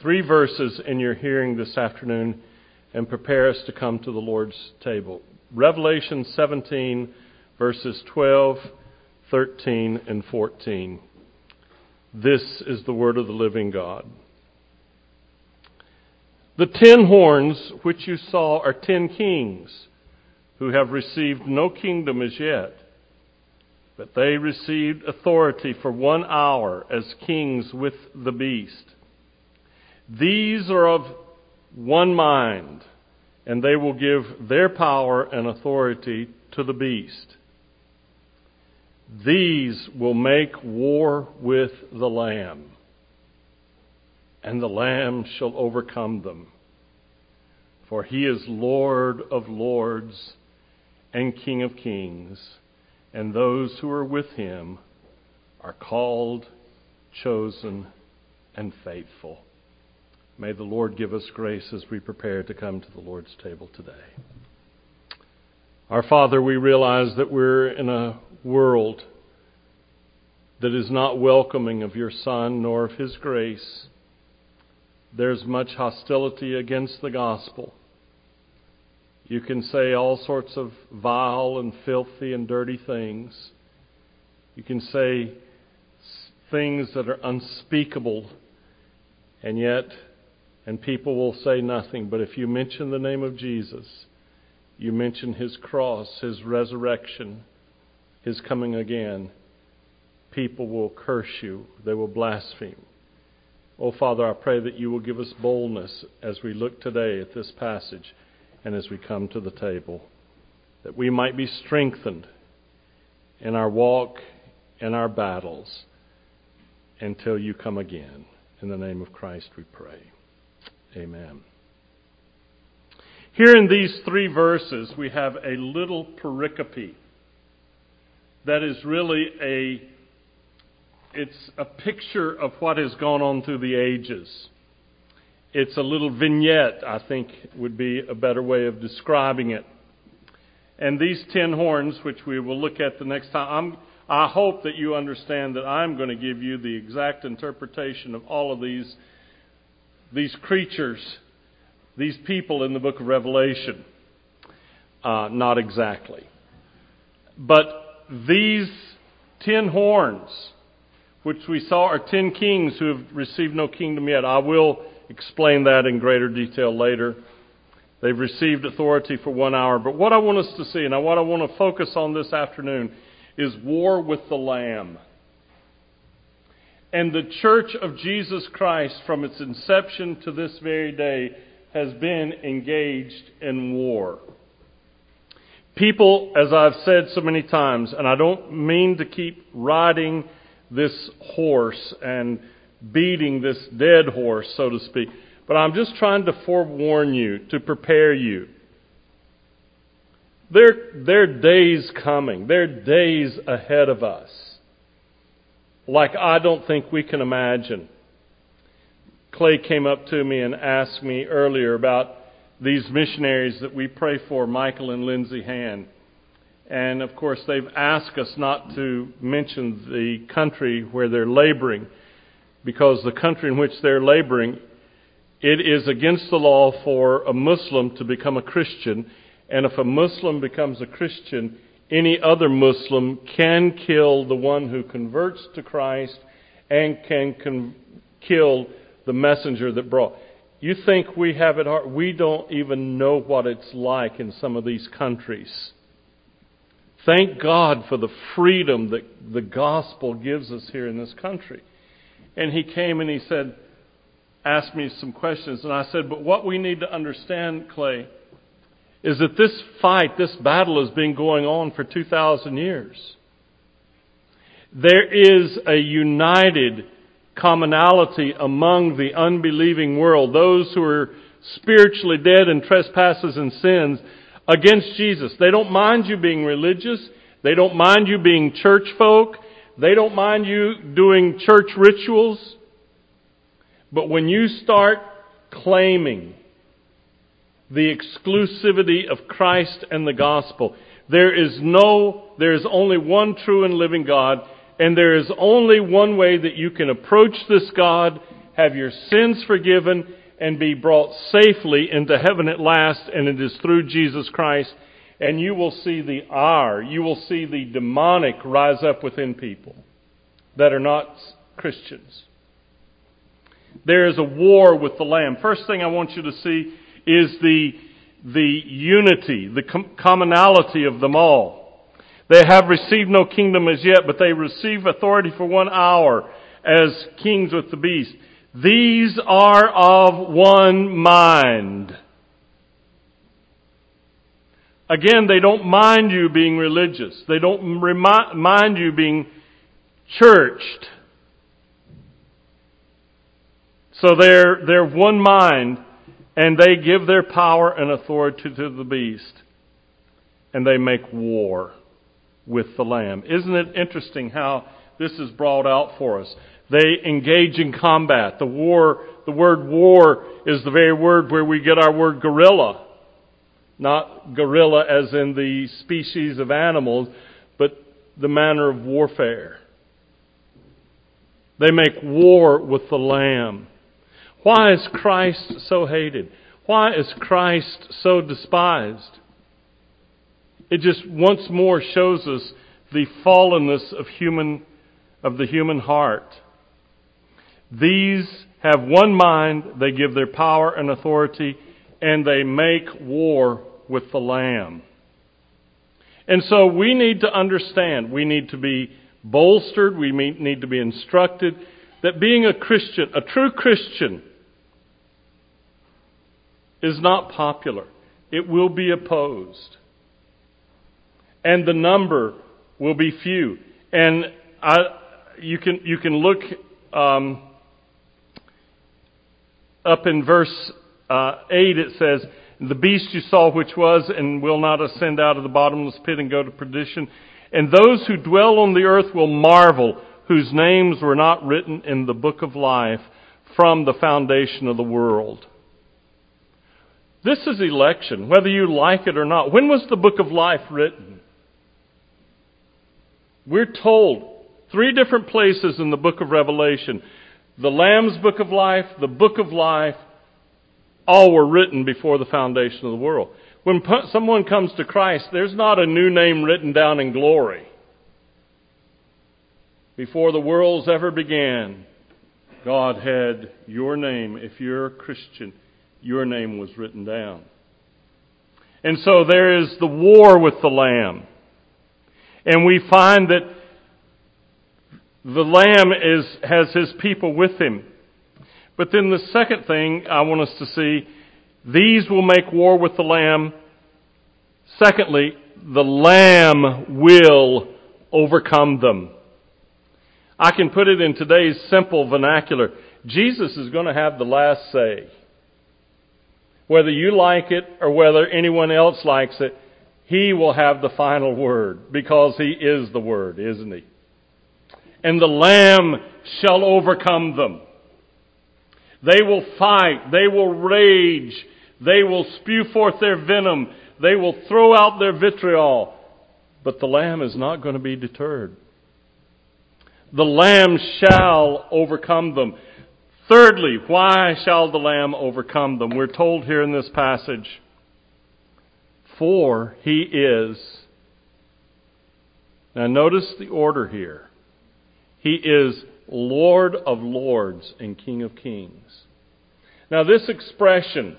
3 verses in your hearing this afternoon and prepare us to come to the Lord's table. Revelation 17, verses 12, 13, and 14. This is the word of the living God. The 10 horns which you saw are 10 kings who have received no kingdom as yet, but they received authority for 1 hour as kings with the beast. These are of one mind, and they will give their power and authority to the beast. These will make war with the Lamb, and the Lamb shall overcome them. For he is Lord of lords and King of kings, and those who are with him are called, chosen, and faithful. May the Lord give us grace as we prepare to come to the Lord's table today. Our Father, we realize that we're in a world that is not welcoming of your Son nor of his grace. There's much hostility against the gospel. You can say all sorts of vile and filthy and dirty things. You can say things that are unspeakable, and people will say nothing. But if you mention the name of Jesus, you mention his cross, his resurrection, his coming again, people will curse you. They will blaspheme. Oh, Father, I pray that you will give us boldness as we look today at this passage and as we come to the table, that we might be strengthened in our walk and our battles until you come again. In the name of Christ we pray. Amen. Here in these 3 verses, we have a little pericope that is really it's a picture of what has gone on through the ages. It's a little vignette, I think would be a better way of describing it. And these 10 horns, which we will look at the next time, I hope that you understand that I'm going to give you the exact interpretation of all of these creatures, these people in the book of Revelation. Not exactly. But these 10 horns, which we saw are 10 kings who have received no kingdom yet. I will explain that in greater detail later. They've received authority for 1 hour. But what I want us to see, and what I want to focus on this afternoon, is war with the Lamb. And the Church of Jesus Christ, from its inception to this very day, has been engaged in war. People, as I've said so many times, and I don't mean to keep riding this horse and beating this dead horse, so to speak, but I'm just trying to forewarn you, to prepare you. There are days coming. There are days ahead of us, like I don't think we can imagine. Clay came up to me and asked me earlier about these missionaries that we pray for, Michael and Lindsay Hand. And of course, they've asked us not to mention the country where they're laboring, because the country in which they're laboring, it is against the law for a Muslim to become a Christian. And if a Muslim becomes a Christian, any other Muslim can kill the one who converts to Christ and can kill the messenger that brought. You think we have it hard? We don't even know what it's like in some of these countries. Thank God for the freedom that the gospel gives us here in this country. And he came and he said, asked me some questions. And I said, but what we need to understand, Clay, is that this fight, this battle has been going on for 2,000 years. There is a united commonality among the unbelieving world, those who are spiritually dead in trespasses and sins, against Jesus. They don't mind you being religious. They don't mind you being church folk. They don't mind you doing church rituals. But when you start claiming the exclusivity of Christ and the gospel, there is only one true and living God, and there is only one way that you can approach this God have your sins forgiven, and be brought safely into heaven at last, and it is through Jesus Christ. And you will see you will see the demonic rise up within people that are not Christians. There is a war with the Lamb. First thing I want you to see is the unity, the commonality of them all. They have received no kingdom as yet, but they receive authority for 1 hour as kings with the beast. These are of one mind. Again, they don't mind you being religious. They don't mind you being churched. So they're one mind, and they give their power and authority to the beast, and they make war with the Lamb. Isn't it interesting how this is brought out for us? They engage in combat. The word war is the very word where we get our word gorilla. Not gorilla as in the species of animals, but the manner of warfare. They make war with the Lamb. Why is Christ so hated? Why is Christ so despised? It just once more shows us the fallenness of the human heart. These have one mind, they give their power and authority, and they make war with the Lamb. And so we need to understand, we need to be bolstered, we need to be instructed that being a Christian, a true Christian, is not popular. It will be opposed. And the number will be few. And you can look up in verse 8, it says, "The beast you saw which was and will not ascend out of the bottomless pit and go to perdition. And those who dwell on the earth will marvel, whose names were not written in the book of life from the foundation of the world." This is election, whether you like it or not. When was the book of life written? We're told 3 different places in the book of Revelation. The Lamb's book of life, the book of life, all were written before the foundation of the world. When someone comes to Christ, there's not a new name written down in glory. Before the worlds ever began, God had your name. If you're a Christian, your name was written down. And so there is the war with the Lamb. And we find that the Lamb has His people with Him. But then the second thing I want us to see, these will make war with the Lamb. Secondly, the Lamb will overcome them. I can put it in today's simple vernacular. Jesus is going to have the last say. Whether you like it or whether anyone else likes it, He will have the final word because He is the Word, isn't He? And the Lamb shall overcome them. They will fight. They will rage. They will spew forth their venom. They will throw out their vitriol. But the Lamb is not going to be deterred. The Lamb shall overcome them. Thirdly, why shall the Lamb overcome them? We're told here in this passage, for He is. Now notice the order here. He is Lord of lords and King of kings. Now this expression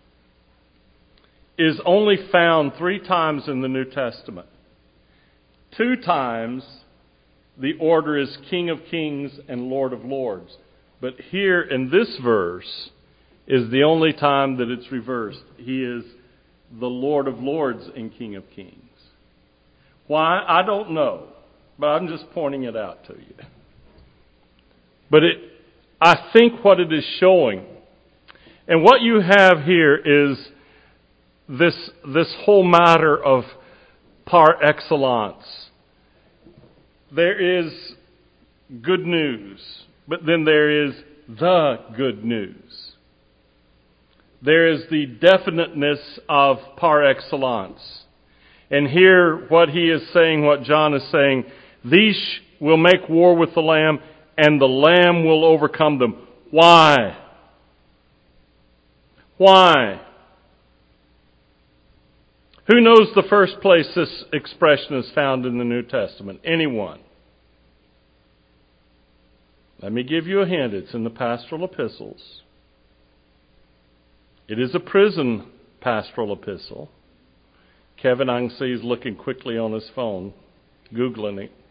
is only found 3 times in the New Testament. 2 times the order is King of kings and Lord of lords. But here in this verse is the only time that it's reversed. He is the Lord of lords and King of kings. Why? I don't know. But I'm just pointing it out to you. But I think what it is showing, and what you have here is this whole matter of par excellence. There is good news, but then there is the good news. There is the definiteness of par excellence. And here what he is saying, what John is saying, these will make war with the Lamb, and the Lamb will overcome them. Why? Why? Who knows the first place this expression is found in the New Testament? Anyone? Let me give you a hint. It's in the pastoral epistles. It is a prison pastoral epistle. Kevin, I can see he's looking quickly on his phone, Googling it.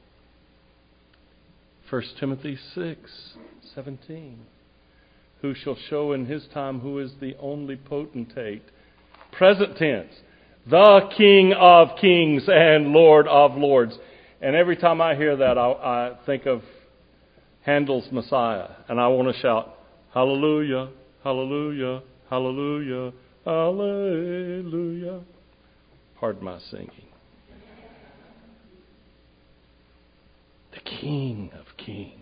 1 Timothy 6:17. Who shall show in his time who is the only potentate? Present tense. The King of kings and Lord of lords. And every time I hear that, I think of Handel's Messiah. And I want to shout, Hallelujah, Hallelujah, Hallelujah, Hallelujah. Pardon my singing. The King of kings.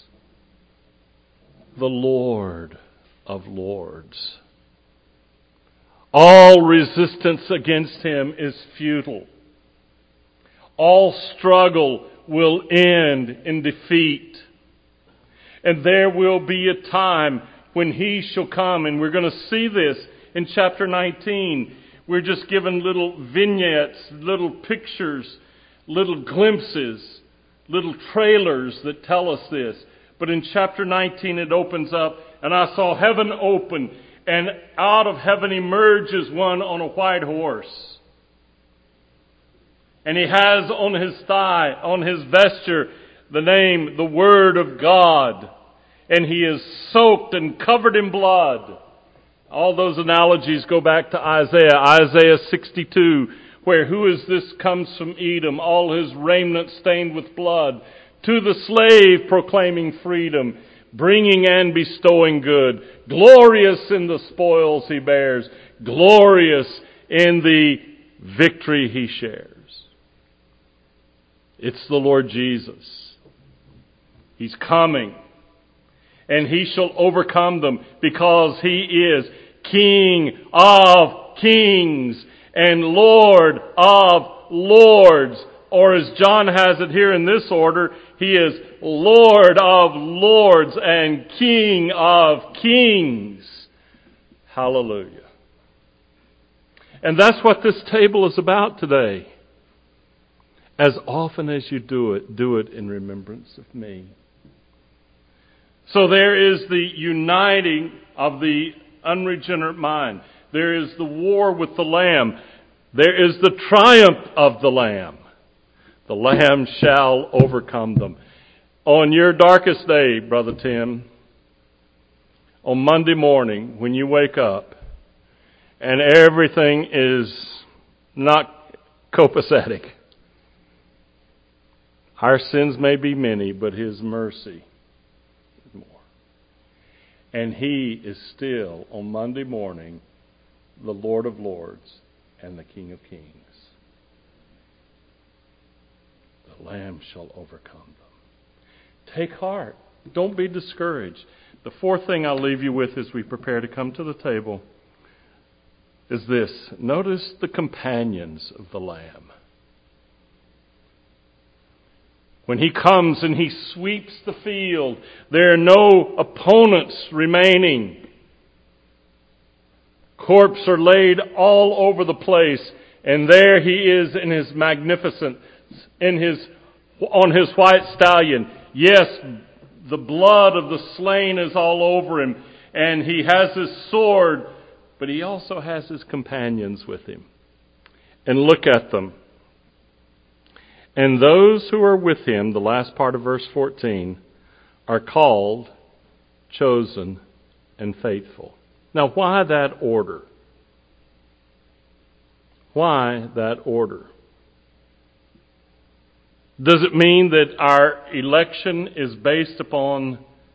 The Lord of lords. All resistance against him is futile. All struggle will end in defeat. And there will be a time when he shall come, and we're going to see this in chapter 19. We're just given little vignettes, little pictures, little glimpses, little trailers that tell us this. But in chapter 19 it opens up, and I saw heaven open, and out of heaven emerges one on a white horse. And he has on his thigh, on his vesture, the name, the Word of God. And he is soaked and covered in blood. All those analogies go back to Isaiah 62, where who is this comes from Edom, all his raiment stained with blood, to the slave proclaiming freedom, bringing and bestowing good, glorious in the spoils he bears, glorious in the victory he shares. It's the Lord Jesus. He's coming. And he shall overcome them, because he is King of kings and Lord of lords. Or as John has it here in this order, he is Lord of lords and King of kings. Hallelujah. And that's what this table is about today. As often as you do it in remembrance of me. So there is the uniting of the unregenerate mind. There is the war with the Lamb. There is the triumph of the Lamb. The Lamb shall overcome them. On your darkest day, Brother Tim, on Monday morning when you wake up and everything is not copacetic, our sins may be many, but His mercy is more. And He is still, on Monday morning, the Lord of lords and the King of kings. The Lamb shall overcome them. Take heart. Don't be discouraged. The fourth thing I'll leave you with as we prepare to come to the table is this. Notice the companions of the Lamb. When He comes and He sweeps the field, there are no opponents remaining. Corpses are laid all over the place, and there He is in His magnificence, on His white stallion. Yes, the blood of the slain is all over Him, and He has His sword, but He also has His companions with Him. And look at them. And those who are with Him, the last part of verse 14, are called, chosen, and faithful. Now, why that order? Why that order? Does it mean that our election is based upon,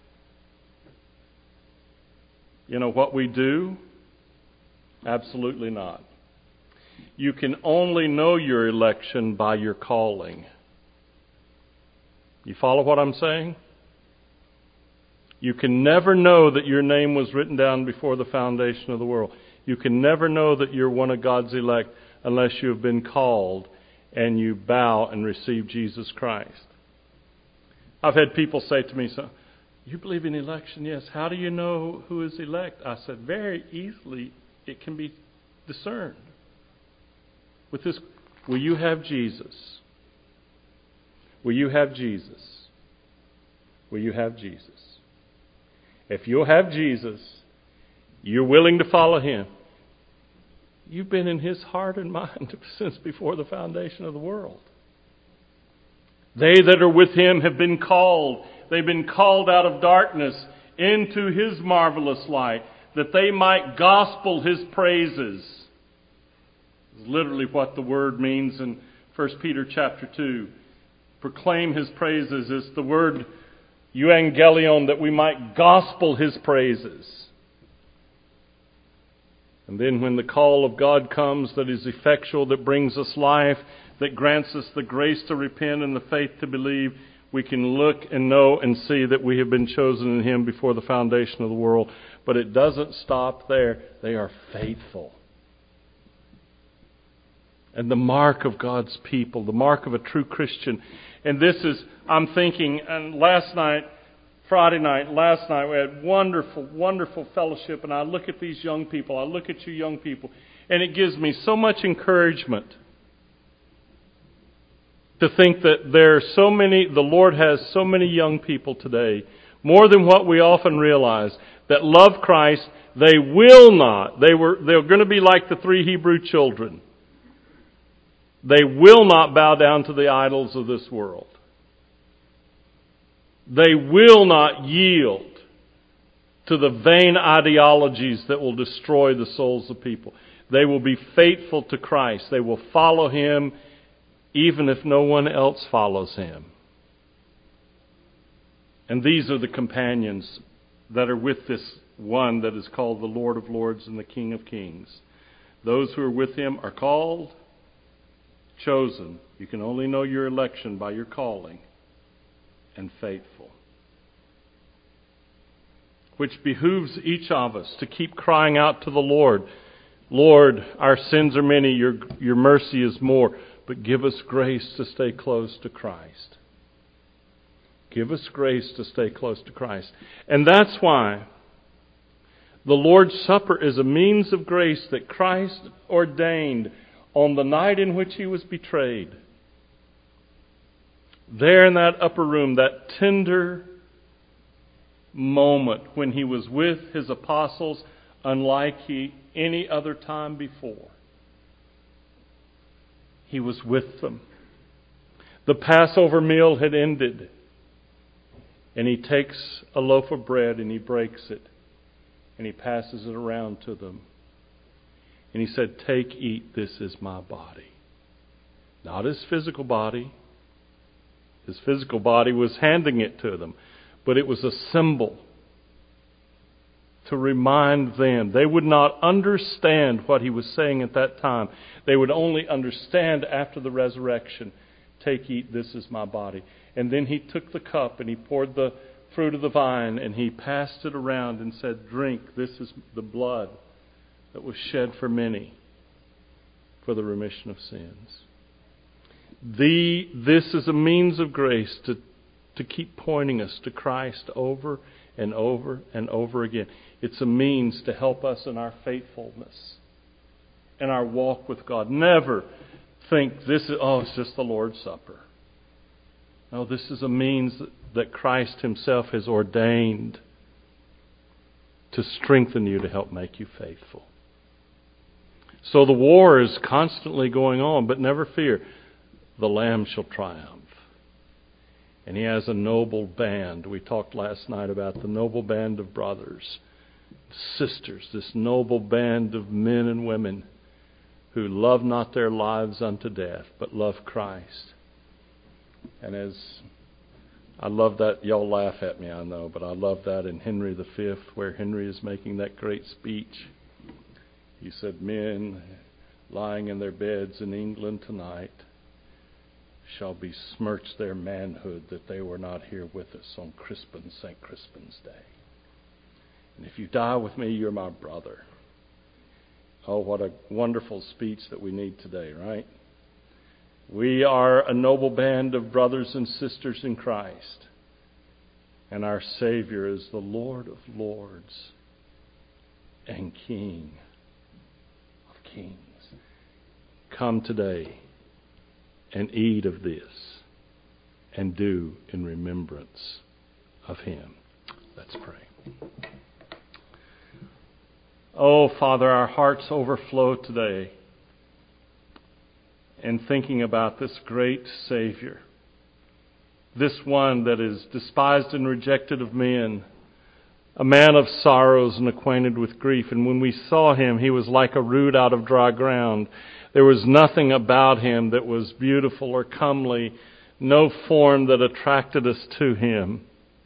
what we do? Absolutely not. You can only know your election by your calling. You follow what I'm saying? You can never know that your name was written down before the foundation of the world. You can never know that you're one of God's elect unless you have been called and you bow and receive Jesus Christ. I've had people say to me, You believe in election? Yes. How do you know who is elect? I said, very easily it can be discerned. With this, will you have Jesus? Will you have Jesus? Will you have Jesus? If you'll have Jesus, you're willing to follow Him. You've been in His heart and mind since before the foundation of the world. They that are with Him have been called. They've been called out of darkness into His marvelous light, that they might gospel His praises. It's literally what the word means in 1 Peter chapter 2. Proclaim His praises is the word euangelion, that we might gospel His praises. And then when the call of God comes that is effectual, that brings us life, that grants us the grace to repent and the faith to believe, we can look and know and see that we have been chosen in Him before the foundation of the world. But it doesn't stop there. They are faithful. And the mark of God's people, the mark of a true Christian. And this is, I'm thinking, and Friday night, last night, we had wonderful, wonderful fellowship. And I look at these young people, I look at you young people, and it gives me so much encouragement to think that there are so many, the Lord has so many young people today, more than what we often realize, that love Christ. They will not. They're going to be like the 3 Hebrew children. They will not bow down to the idols of this world. They will not yield to the vain ideologies that will destroy the souls of people. They will be faithful to Christ. They will follow Him even if no one else follows Him. And these are the companions that are with this one that is called the Lord of Lords and the King of Kings. Those who are with Him are called, chosen. You can only know your election by your calling, and faithful. Which behooves each of us to keep crying out to the Lord, Lord, our sins are many, your mercy is more, but give us grace to stay close to Christ. Give us grace to stay close to Christ. And that's why the Lord's Supper is a means of grace that Christ ordained on the night in which He was betrayed. There in that upper room, that tender moment when He was with His apostles, unlike any other time before. He was with them. The Passover meal had ended. And He takes a loaf of bread and He breaks it. And He passes it around to them. And He said, take, eat, this is my body. Not His physical body. His physical body was handing it to them. But it was a symbol to remind them. They would not understand what He was saying at that time. They would only understand after the resurrection. Take, eat, this is my body. And then He took the cup and He poured the fruit of the vine and He passed it around and said, drink, this is the blood that was shed for many for the remission of sins. This is a means of grace to keep pointing us to Christ over and over and over again. It's a means to help us in our faithfulness and our walk with God. Never think it's just the Lord's Supper. No, this is a means that Christ Himself has ordained to strengthen you, to help make you faithful. So the war is constantly going on, but never fear. The Lamb shall triumph. And He has a noble band. We talked last night about the noble band of brothers, sisters, this noble band of men and women who love not their lives unto death, but love Christ. And as I love that, y'all laugh at me, I know, but I love that in Henry V, where Henry is making that great speech. He said, men lying in their beds in England tonight shall besmirch their manhood that they were not here with us on St. Crispin's Day. And if you die with me, you're my brother. Oh, what a wonderful speech that we need today, right? We are a noble band of brothers and sisters in Christ. And our Savior is the Lord of lords and King of kings. Come today and eat of this and do in remembrance of Him. Let's pray. Oh, Father, our hearts overflow today in thinking about this great Savior, this one that is despised and rejected of men, a man of sorrows and acquainted with grief. And when we saw Him, He was like a root out of dry ground. There was nothing about Him that was beautiful or comely, no form that attracted us to Him.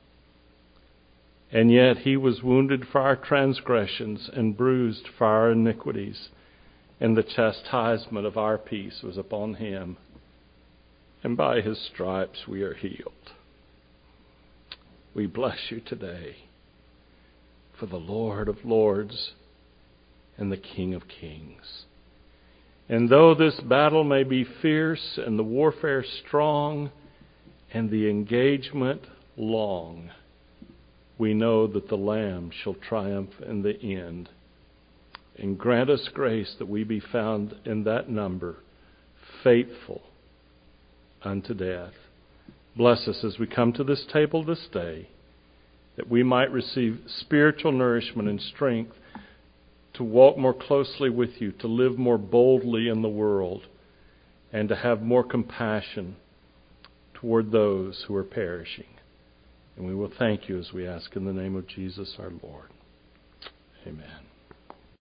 And yet He was wounded for our transgressions and bruised for our iniquities. And the chastisement of our peace was upon Him. And by His stripes we are healed. We bless You today for the Lord of lords and the King of kings. And though this battle may be fierce and the warfare strong and the engagement long, we know that the Lamb shall triumph in the end. And grant us grace that we be found in that number, faithful unto death. Bless us as we come to this table this day, that we might receive spiritual nourishment and strength to walk more closely with You, to live more boldly in the world, and to have more compassion toward those who are perishing. And we will thank You as we ask in the name of Jesus our Lord. Amen.